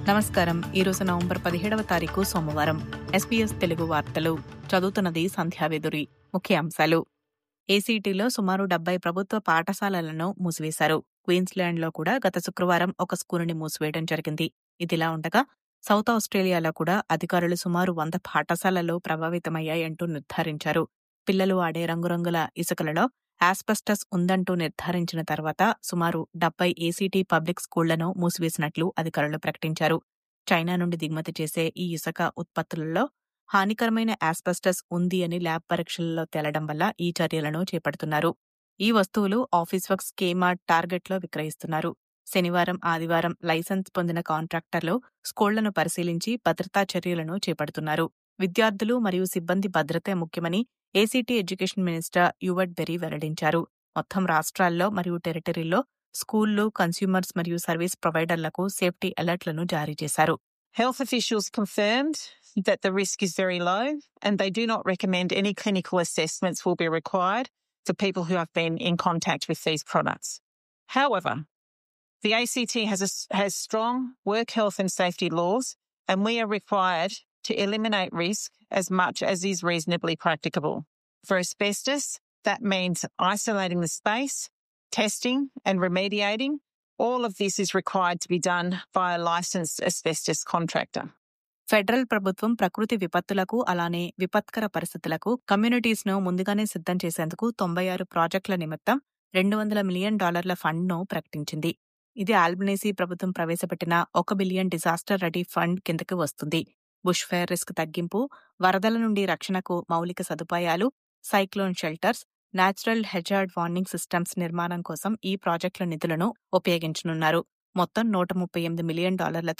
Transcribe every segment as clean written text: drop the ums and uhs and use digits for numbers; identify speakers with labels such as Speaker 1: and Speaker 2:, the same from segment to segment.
Speaker 1: నమస్కారం. ఈరోజు నవంబర్ 17వ తారీఖు సోమవారం. SBS తెలుగు వార్తలు చదువుతున్నది సంధ్యావేదురి. ముఖ్యాంశాలు. ఏసీటీలో సుమారు 70 ప్రభుత్వ పాఠశాలలను మూసివేశారు. క్వీన్స్లాండ్లో కూడా గత శుక్రవారం ఒక స్కూలుని మూసివేయడం జరిగింది. ఇదిలా ఉండగా సౌత్ ఆస్ట్రేలియాలో కూడా అధికారులు సుమారు 100 పాఠశాలలు ప్రభావితమయ్యాయంటూ నిర్ధారించారు. పిల్లలు ఆడే రంగురంగుల ఇసుకలలో ఆస్బెస్టస్ ఉందంటూ నిర్ధారించిన తర్వాత సుమారు 70 ఏసీటీ పబ్లిక్ స్కూళ్లను మూసివేసినట్లు అధికారులు ప్రకటించారు. చైనా నుండి దిగుమతి చేసే ఈ ఇసుక ఉత్పత్తులలో హానికరమైన ఆస్బెస్టస్ ఉంది అని ల్యాబ్ పరీక్షలలో తేలడం వల్ల ఈ చర్యలను చేపడుతున్నారు. ఈ వస్తువులు ఆఫీస్ వర్క్స్, కేమార్ట్, టార్గెట్లో విక్రయిస్తున్నారు. శనివారం, ఆదివారం లైసెన్స్ పొందిన కాంట్రాక్టర్లు స్కూళ్లను పరిశీలించి భద్రతా చర్యలను చేపడుతున్నారు. విద్యార్థులు మరియు సిబ్బంది భద్రతే ముఖ్యమని ACT education minister Yvette Berry వెల్లడించారు. మొత్తం రాష్ట్రాల్లో మరియు టెరిటరీల్లో స్కూళ్లు, కన్స్యూమర్స్ మరియు సర్వీస్ ప్రొవైడర్లకు సేఫ్టీ అలర్ట్లను జారీ చేశారు.
Speaker 2: Health officials confirmed that the risk is very low and they do not recommend any clinical assessments will be required for people who have been in contact with these products. However, the ACT has strong work health and safety laws and we are required to eliminate risk as much as is reasonably practicable. For asbestos, that means isolating the space, testing and remediating. All of this is required to be done by a licensed asbestos contractor.
Speaker 1: Federal ప్రభుత్వం ప్రకృతి విపత్తులకు అలానే విపత్కర పరిస్థితులకు కమ్యూనిటీస్ను ముందుగానే సిద్ధం చేసేందుకు 96 ప్రాజెక్టుల నిమిత్తం $200 మిలియన్ ఫండ్ను ప్రకటించింది. ఇది ఆల్బనీసీ ప్రభుత్వం ప్రవేశపెట్టిన $1 బిలియన్ డిజాస్టర్ రెడీ ఫండ్ కిందకి వస్తుంది. బుష్ ఫైర్ రిస్క్ తగ్గింపు, వరదల నుండి రక్షణకు మౌలిక సదుపాయాలు, cyclone shelters, natural hazard warning systems నిర్మాణం కోసం ఈ ప్రాజెక్టుల నిధులను ఉపయోగించనున్నారు. మొత్తం $138 మిలియన్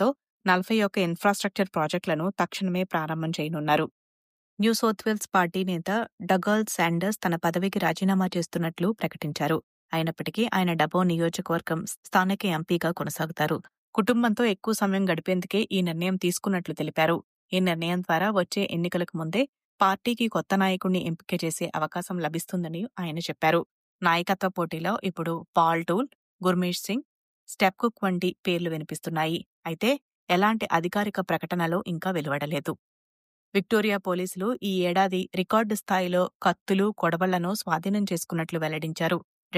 Speaker 1: 41 ఇన్ఫ్రాస్ట్రక్చర్ ప్రాజెక్టులను తక్షణమే ప్రారంభం చేయనున్నారు. న్యూ సౌత్ వేల్స్ పార్టీ నేత డగల్ శాండర్స్ తన పదవికి రాజీనామా చేస్తున్నట్లు ప్రకటించారు. అయినప్పటికీ ఆయన డబో నియోజకవర్గం స్థానిక ఎంపీగా కొనసాగుతారు. కుటుంబంతో ఎక్కువ సమయం గడిపేందుకే ఈ నిర్ణయం తీసుకున్నట్లు తెలిపారు. ఈ నిర్ణయం ద్వారా వచ్చే ఎన్నికలకు ముందే పార్టీకి కొత్త నాయకుడిని ఎంపిక చేసే అవకాశం లభిస్తుందని ఆయన చెప్పారు. నాయకత్వ పోటీలో ఇప్పుడు Paul Toole, Gurmesh Singh, Steph Cooke వంటి పేర్లు వినిపిస్తున్నాయి. అయితే ఎలాంటి అధికారిక ప్రకటనలు ఇంకా వెలువడలేదు. విక్టోరియా పోలీసులు ఈ ఏడాది రికార్డు స్థాయిలో కత్తులు, కొడవళ్లను స్వాధీనం చేసుకున్నట్లు వెల్లడించారు.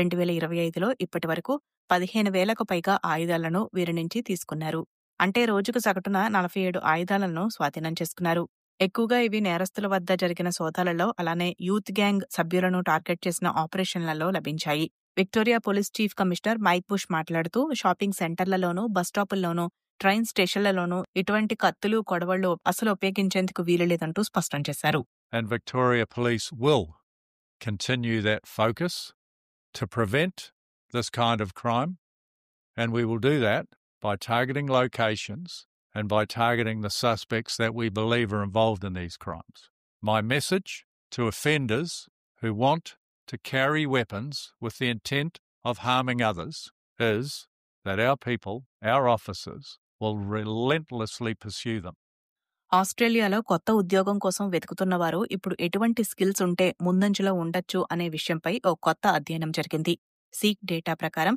Speaker 1: 2025లో ఇప్పటి వరకు 15,000కు పైగా ఆయుధాలను వీరి నుంచి తీసుకున్నారు. అంటే రోజుకు సగటున 47 ఆయుధాలను స్వాధీనం చేసుకున్నారు. ఎక్కువగా ఇవి నేరస్తుల వద్ద జరిగిన సోదాలలో అలానే యూత్ గ్యాంగ్ సభ్యులను టార్గెట్ చేసిన ఆపరేషన్లలో లభించాయి. Victoria police chief commissioner Mike Bush మాట్లాడుతూ షాపింగ్ సెంటర్లలోనూ, బస్టాపుల్లోనూ, ట్రైన్ స్టేషన్లలోనూ ఇటువంటి కత్తులు, కొడవళ్లు అసలు ఉపయోగించేందుకు వీలులేదంటూ స్పష్టం చేశారు.
Speaker 3: And Victoria Police will continue that focus to prevent this kind of crime, and we will do that by targeting locations and by targeting the suspects that we believe are involved in these crimes. My message to offenders who want to carry weapons with the intent of harming others is that our people, our officers, will relentlessly pursue them.
Speaker 1: ఆస్ట్రేలియాలో కొత్త ఉద్యోగం కోసం వెతుకుతున్న వారు ఇప్పుడు ఎటువంటి skills ఉంటే ముందంజలో ఉండొచ్చు అనే విషయంపై ఓ కొత్త అధ్యయనం జరిగింది. సీక్ డేటా ప్రకారం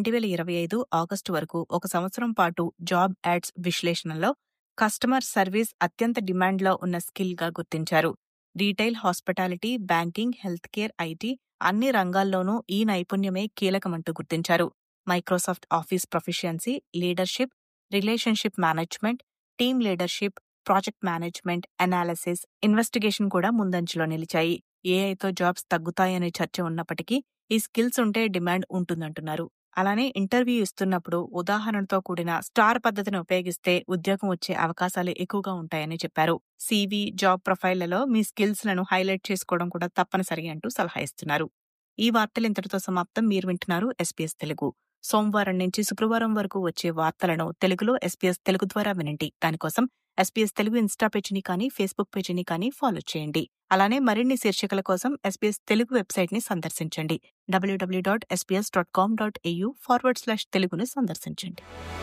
Speaker 1: 2025 ఆగస్టు వరకు ఒక సంవత్సరం పాటు జాబ్ యాడ్స్ విశ్లేషణలో కస్టమర్ సర్వీస్ అత్యంత డిమాండ్లో ఉన్న స్కిల్గా గుర్తించారు. Retail, hospitality, banking, health care, IT అన్ని రంగాల్లోనూ ఈ నైపుణ్యమే కీలకమంటూ గుర్తించారు. Microsoft office proficiency, leadership, relationship management, team leadership, project management, analysis, investigation కూడా ముందంజలో నిలిచాయి. ఏఐతో జాబ్స్ తగ్గుతాయనే చర్చ ఉన్నప్పటికీ ఈ స్కిల్స్ ఉంటే డిమాండ్ ఉంటుందంటున్నారు. అలానే ఇంటర్వ్యూ ఇస్తున్నప్పుడు ఉదాహరణతో కూడిన స్టార్ పద్ధతిని ఉపయోగిస్తే ఉద్యోగం వచ్చే అవకాశాలు ఎక్కువగా ఉంటాయని చెప్పారు. సీవీ, జాబ్ ప్రొఫైళ్లలో మీ స్కిల్స్ లను హైలైట్ చేసుకోవడం కూడా తప్పనిసరి అంటూ సలహా ఇస్తున్నారు. ఈ వార్తలు ఇంతటితో సమాప్తం. మీరు వింటున్నారు SBS తెలుగు. సోమవారం నుంచి శుక్రవారం వరకు వచ్చే వార్తలను తెలుగులో SBS తెలుగు ద్వారా వినండి. దానికోసం SBS తెలుగు ఇన్స్టా పేజీని కానీ, ఫేస్బుక్ పేజీని కానీ ఫాలో చేయండి. అలానే మరిన్ని శీర్షికల కోసం SBS తెలుగు వెబ్సైట్ని సందర్శించండి. www.sbs.com.au/తెలుగును సందర్శించండి.